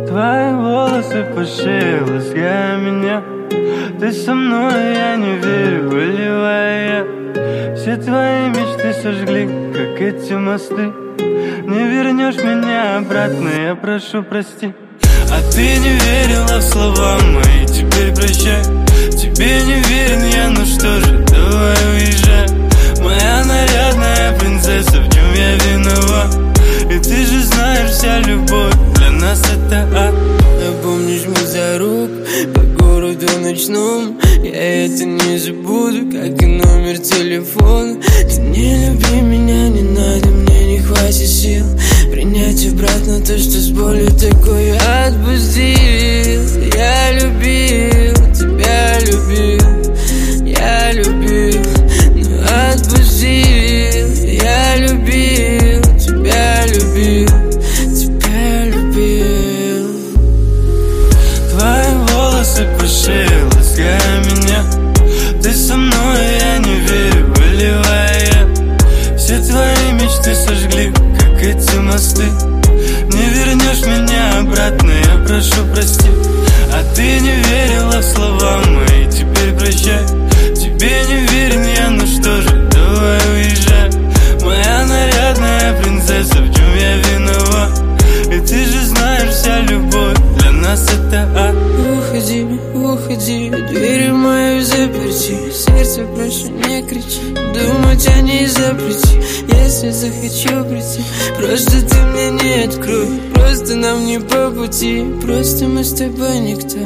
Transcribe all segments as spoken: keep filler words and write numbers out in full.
Твои волосы по шее, лаская меня. Ты со мной, я не верю, выливая. Все твои мечты сожгли, как эти мосты. Не вернешь меня обратно, я прошу прости. А ты не верила в слова мои, теперь прощай. Тебе не верен я, ну что же, давай уезжай. Моя нарядная принцесса, в чем я виноват? И ты же знаешь, вся любовь для нас это ад. Напомнишь мне за рук по городу ночном. Я это не забуду, как и номер телефона. Ты не люби меня, не надо, мне не хватит сил принять обратно то, что с болью такое отпустил. Я любил, тебя любил, я любил, но отпустил. Я любил, тебя любил, тебя любил. Твои волосы по шее, лаская меня. Ты со мной, я не верю, выливая. Все твои мечты сожгли, как эти мосты. Не вернешь меня обратно, я прошу прости. А ты не верила в слова мои, теперь прощай. Тебе не верен я, ну что же, давай уезжай. Моя нарядная принцесса, в чем я виноват? И ты же знаешь, вся любовь для нас это ад. Уходи, уходи, дверь мою заперти. Сердце, прошу, не кричи, думать о ней запрети. Если захочу прийти, просто ты мне не открой. Просто нам не по пути, просто мы с тобой никто.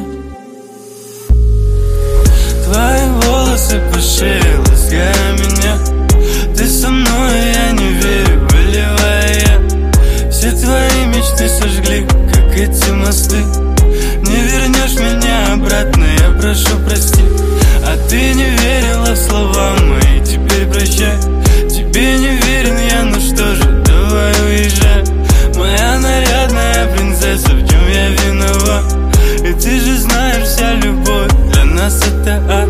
Твои волосы по шее, лаская меня. Ты со мной, я не верю, выливая. Все твои мечты сожгли, как эти мосты. Не вернешь меня обратно, я прошу прости. А ты не верила в слова мои, теперь прощай. Тебе не верен я, ну что же, давай уезжай. Моя нарядная принцесса, в чем я виноват? И ты же знаешь, вся любовь для нас это ад.